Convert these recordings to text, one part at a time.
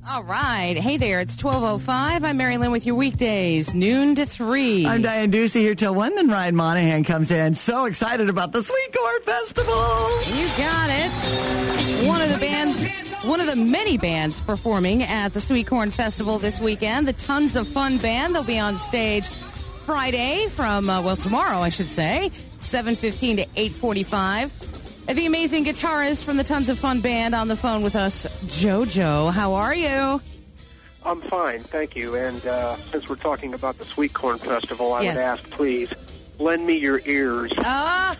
All right. Hey there. It's 12:05. I'm Mary Lynn with your weekdays, noon to 3. I'm Diane Ducey here till 1. Then Ryan Monahan comes in. So excited about the Sweet Corn Festival. You got it. One of the many bands performing at the Sweet Corn Festival this weekend, the Tons of Fun Band. They'll be on stage Friday from, tomorrow, I should say, 7:15 to 8:45. The amazing guitarist from the Tons of Fun Band on the phone with us, JoJo. How are you? I'm fine, thank you. And since we're talking about the Sweet Corn Festival, I would ask, please, lend me your ears. That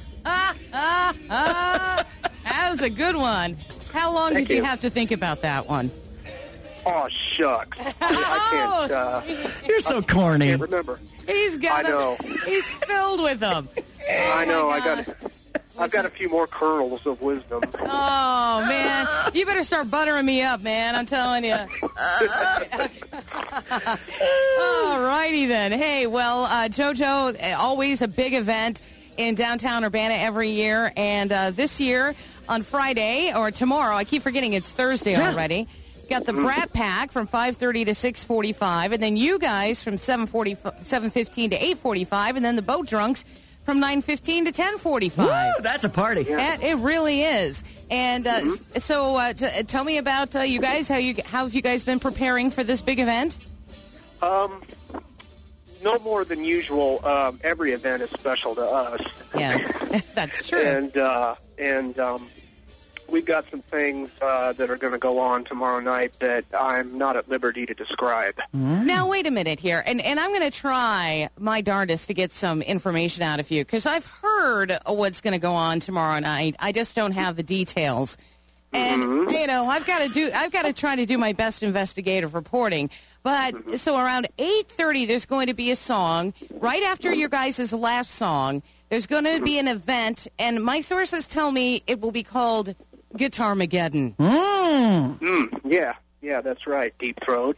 was a good one. How long did you have to think about that one? Oh, shucks. I can't. You're so corny. I can't remember. I know. He's filled with them. I know. I've got a few more kernels of wisdom. Oh, man. You better start buttering me up, man. I'm telling you. All righty then. Hey, well, JoJo, always a big event in downtown Urbana every year. And this year on Friday, or tomorrow, I keep forgetting it's Thursday already, got the Brat Pack from 5:30 to 6:45. And then you guys from 7:15 to 8:45. And then the Boat Drunks from 9:15 to 10:45. Woo, that's a party. Yeah. It really is. And so tell me about you guys. How have you guys been preparing for this big event? No more than usual. Every event is special to us. Yes, that's true. And we've got some things that are going to go on tomorrow night that I'm not at liberty to describe. Now, wait a minute here. And I'm going to try my darndest to get some information out of you, because I've heard what's going to go on tomorrow night. I just don't have the details. And, I've got to try to do my best investigative reporting. But so around 8:30, there's going to be a song. Right after your guys' last song, there's going to be an event. And my sources tell me it will be called Guitarmageddon. Yeah, that's right. Deep Throat.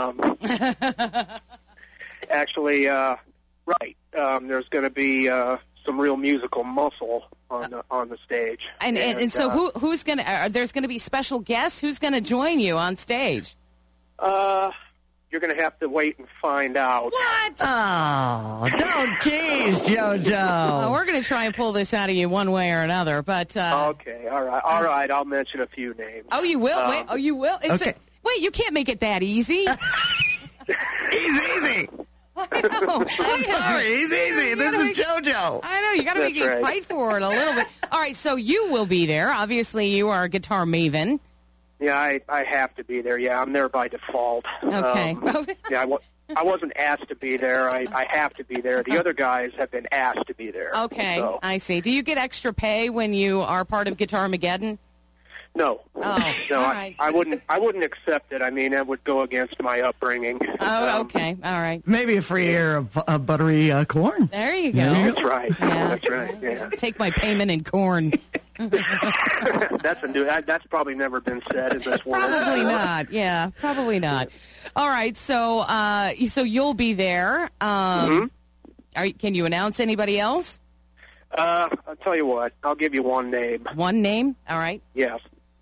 Actually, right. There's going to be some real musical muscle on the stage. And so who's going to? There's going to be special guests. Who's going to join you on stage? You're going to have to wait and find out. What? Oh, don't tease, JoJo. We're going to try and pull this out of you one way or another, but... okay, all right, I'll mention a few names. Oh, you will? You will? Okay. Wait, you can't make it that easy. Easy. I'm sorry, he's easy. This is JoJo. I know, you got to make me fight for it a little bit. All right, so you will be there. Obviously, you are a guitar maven. Yeah, I have to be there. Yeah, I'm there by default. Okay. I wasn't asked to be there. I have to be there. The other guys have been asked to be there. Okay, so. I see. Do you get extra pay when you are part of Guitarmageddon? No. Oh, no, all right. I wouldn't accept it. I mean, that would go against my upbringing. Oh, okay. All right. Maybe a free ear of buttery corn. There you go. That's right. Yeah. That's right. Yeah. Take my payment in corn. That's probably never been said in this world. Probably not. Yeah, probably not. All right, so you'll be there. Can you announce anybody else? I'll tell you what. I'll give you one name. One name? All right. Yes.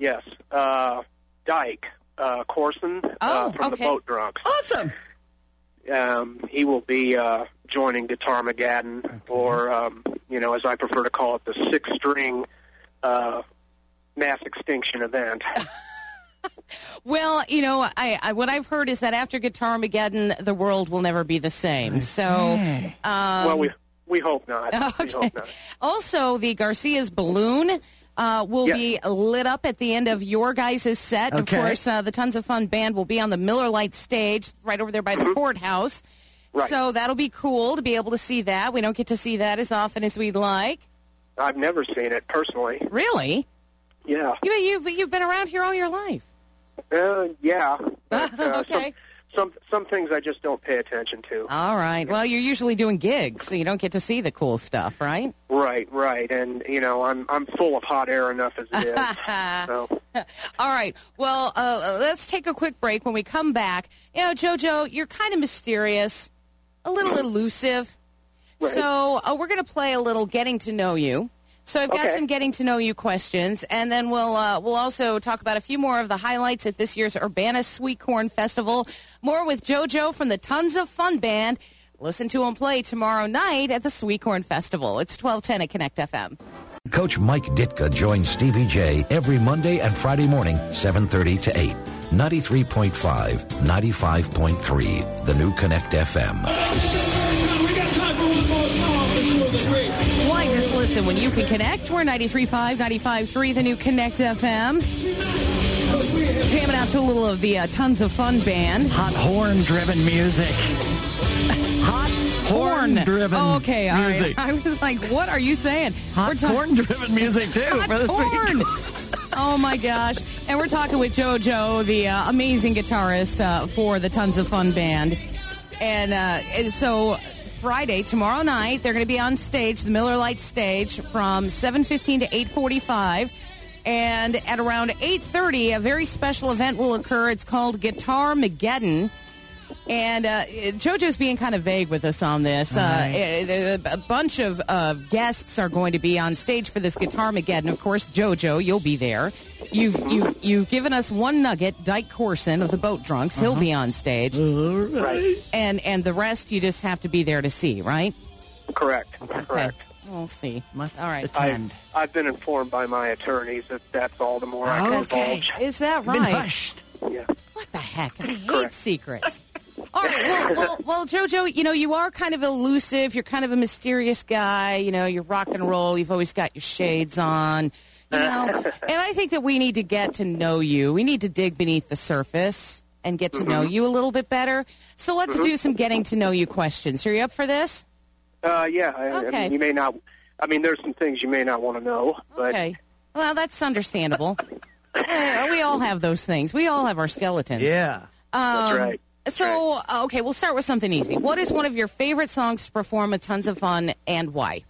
Dyke Corson from the Boat Drunks. Awesome. He will be joining Guitarmageddon, or as I prefer to call it, the six-string mass extinction event. Well, I what I've heard is that after Guitarmageddon, the world will never be the same. So, well, we hope not. Okay. We hope not. Also, the Garcia's balloon will be lit up at the end of your guys' set. Okay. Of course, the Tons of Fun Band will be on the Miller Lite stage right over there by the courthouse. Right. So that'll be cool to be able to see that. We don't get to see that as often as we'd like. I've never seen it personally. Really? Yeah. You've been around here all your life. Yeah. But, Okay. Some things I just don't pay attention to. All right. Well, you're usually doing gigs, so you don't get to see the cool stuff, right? Right. And I'm full of hot air enough as it is. So. All right. Well, let's take a quick break. When we come back, JoJo, you're kind of mysterious, a little elusive. Right. So we're going to play a little Getting to Know You. So I've got Okay. some getting to know you questions, and then we'll also talk about a few more of the highlights at this year's Urbana Sweet Corn Festival. More with JoJo from the Tons of Fun Band. Listen to him play tomorrow night at the Sweet Corn Festival. It's 1210 at Connect FM. Coach Mike Ditka joins Stevie J every Monday and Friday morning, 7:30 to 8. 93.5, 95.3, the new Connect FM. Why just listen when you can connect? We're 93.5, 95.3, the new Connect FM. Jamming out to a little of the Tons of Fun Band. Hot horn-driven music. Hot horn-driven Oh, okay, all right. music. I was like, what are you saying? Hot corn-driven music, too. Hot for the corn. Oh, my gosh. And we're talking with JoJo, the amazing guitarist for the Tons of Fun Band. And so Friday, tomorrow night, they're going to be on stage, the Miller Lite stage, from 7:15 to 8:45. And at around 8:30, a very special event will occur. It's called Guitar-mageddon. And JoJo's being kind of vague with us on this. A bunch of guests are going to be on stage for this Guitar-mageddon. Of course, JoJo, you'll be there. You've given us one nugget, Dyke Corson of the Boat Drunks. He'll be on stage. Right. And the rest you just have to be there to see, right? Correct. Correct. Okay. We'll see. Must All right. attend. I've been informed by my attorneys that that's all the more I can Okay. divulge. Is that Been right? hushed. Yeah. What the heck? I hate Correct. secrets. All right. Well, JoJo, you are kind of elusive. You're kind of a mysterious guy. You're rock and roll. You've always got your shades on. And I think that we need to get to know you. We need to dig beneath the surface and get to know you a little bit better. So let's do some getting to know you questions. Are you up for this? Yeah. I Okay. mean, you may not. I mean, there's some things you may not want to know, but Okay. Well, that's understandable. We all have those things. We all have our skeletons. Yeah. that's right. So, okay, we'll start with something easy. What is one of your favorite songs to perform at Tons of Fun, and why?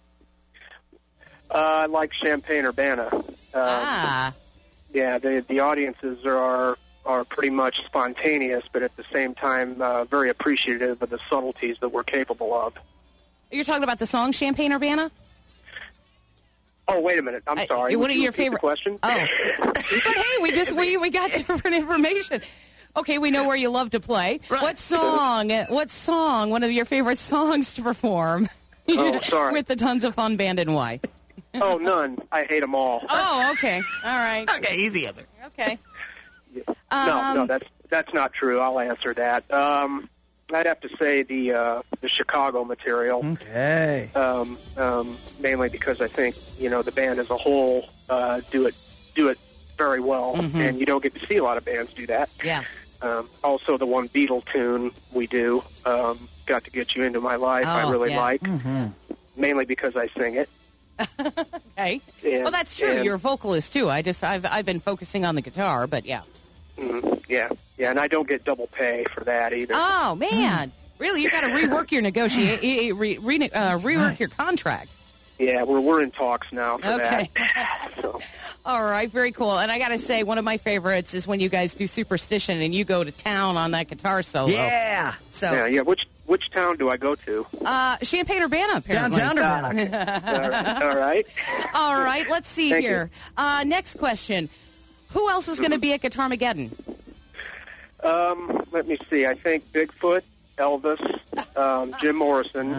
I like Champaign Urbana. Yeah, the audiences are pretty much spontaneous, but at the same time very appreciative of the subtleties that we're capable of. You're talking about the song Champaign Urbana? Oh, wait a minute. I'm sorry. What Would are you your repeat the favorite question? Oh, but hey, we got different information. Okay, we know where you love to play. Right. What song? One of your favorite songs to perform? Oh, sorry. With the Tons of Fun Band, and why? Oh, none. I hate them all. Oh, okay, all right, Okay, easy answer. okay. No, that's not true. I'll answer that. I'd have to say the Chicago material, Okay. mainly because I think the band as a whole do it very well, and you don't get to see a lot of bands do that. Yeah. Also, the one Beatle tune we do, "Got to Get You Into My Life," I Oh, really yeah. like, mainly because I sing it. Okay. And- Well, that's true. and- You're a vocalist too. I've been focusing on the guitar, but yeah. Yeah, and I don't get double pay for that either. Oh man, really? You got to rework your rework your contract. Yeah, we're in talks now for Okay. that. So, All right, very cool. And I got to say, one of my favorites is when you guys do Superstition and you go to town on that guitar solo. Yeah. So, yeah. Which town do I go to? Champaign Urbana, apparently. Downtown Urbana. All right. All right, let's see Thank here. Next question. Who else is going to be at Guitar-mageddon? Let me see. I think Bigfoot, Elvis, Jim Morrison,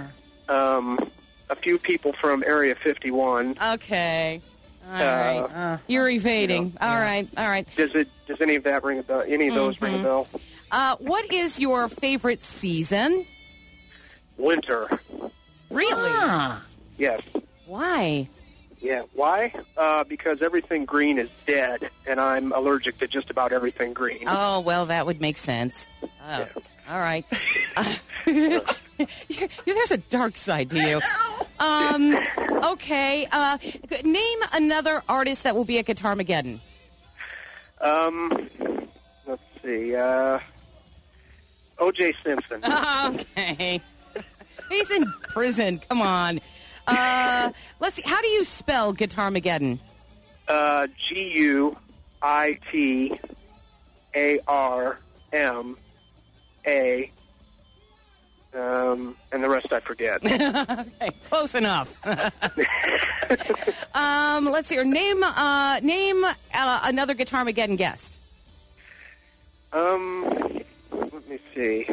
a few people from Area 51. Okay. All right. You're evading. All right. Does any of that ring a bell? Any of those ring a bell? What is your favorite season? Winter. Really? Yes. Why? Yeah. Why? Because everything green is dead, and I'm allergic to just about everything green. Oh, well, that would make sense. Oh, Yeah. all right. There's a dark side to you. Okay. Name another artist that will be at Guitar-mageddon. Let's see. O.J. Simpson. Okay. He's in prison. Come on. Let's see. How do you spell Guitar-mageddon? Guitarma. and the rest I forget. Okay, close enough. Let's see. Name another Guitarmageddon guest. Let me see.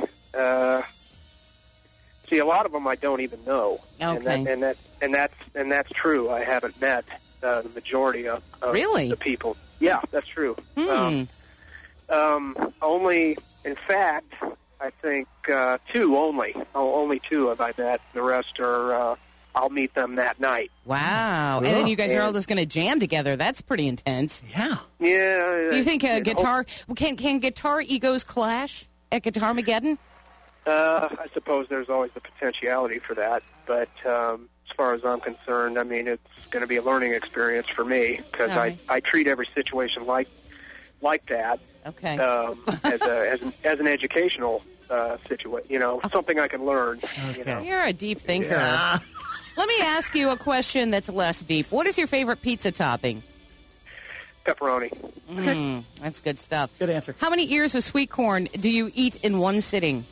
See, a lot of them I don't even know. Okay. And that's true. I haven't met the majority of really? the people. Yeah, that's true. Only, in fact, I think two only. Only two have I met. The rest are, I'll meet them that night. Wow. And then you guys are all just going to jam together. That's pretty intense. Yeah. Yeah. Do you think can guitar egos clash at Guitarmageddon? I suppose there's always the potentiality for that. But as far as I'm concerned, I mean, it's going to be a learning experience for me because I treat every situation like that. Okay. As an educational situation, you know, something I can learn. Okay. You know. You're a deep thinker. Yeah. Let me ask you a question that's less deep. What is your favorite pizza topping? Pepperoni. That's good stuff. Good answer. How many ears of sweet corn do you eat in one sitting?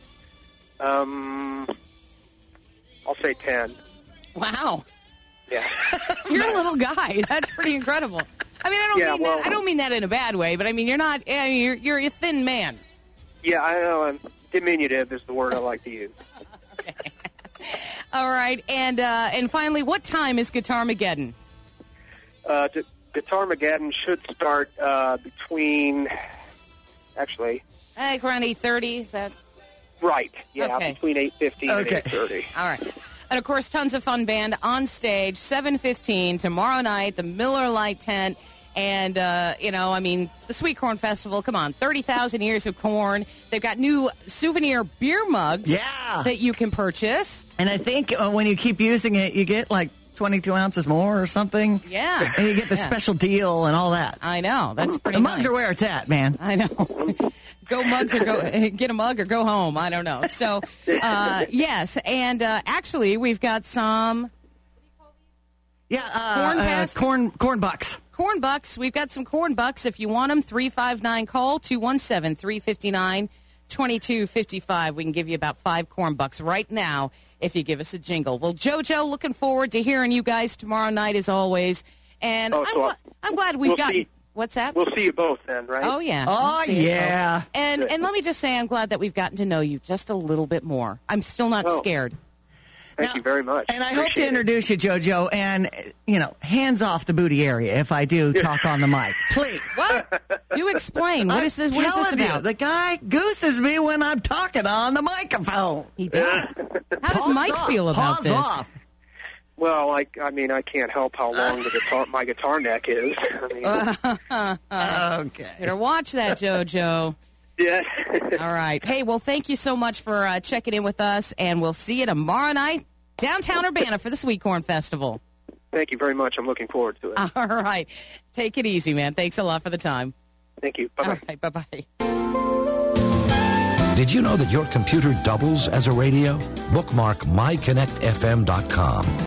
I'll say 10. Wow. Yeah. You're a little guy. That's pretty incredible. I mean, I don't mean that in a bad way, but I mean, you're not. I mean, you're a thin man. Yeah, I know. Diminutive is the word I like to use. Okay. All right, and finally, what time is Guitarmageddon? Guitarmageddon should start between, actually, Like around 8:30. Is that right? Yeah, okay. Between 8:15 and 8:30. All right. And of course, tons of fun band on stage, 7:15 tomorrow night, the Miller Lite tent. And, you know, I mean, the Sweet Corn Festival, come on, 30,000 years of corn. They've got new souvenir beer mugs that you can purchase. And I think when you keep using it, you get like 22 ounces more or something. Yeah. And you get the special deal and all that. I know. That's pretty The nice. mugs are where it's at, man. I know. Go mugs or get a mug or go home. I don't know. So, yes. And actually, we've got some. Yeah, corn bucks. Corn bucks. We've got some corn bucks. If you want them, 359-CALL, 217-359-2255. We can give you about 5 corn bucks right now if you give us a jingle. Well, JoJo, looking forward to hearing you guys tomorrow night as always. And I'm glad we've got. What's that? We'll see you both then, right? Oh, yeah. Oh, yeah. And let me just say I'm glad that we've gotten to know you just a little bit more. I'm still not scared. Thank you very much. And I hope to introduce you, JoJo, and, you know, hands off the booty area if I do talk on the mic. Please. What? You explain. What is this about? You, the guy gooses me when I'm talking on the microphone. He does. How does Mike feel about this? Off. Well, I mean, I can't help how long my guitar neck is. I mean, okay. Better watch that, JoJo. Yeah. All right. Hey, well, thank you so much for checking in with us, and we'll see you tomorrow night, downtown Urbana, for the Sweet Corn Festival. Thank you very much. I'm looking forward to it. All right. Take it easy, man. Thanks a lot for the time. Thank you. Bye-bye. All right. Bye-bye. Did you know that your computer doubles as a radio? Bookmark myconnectfm.com.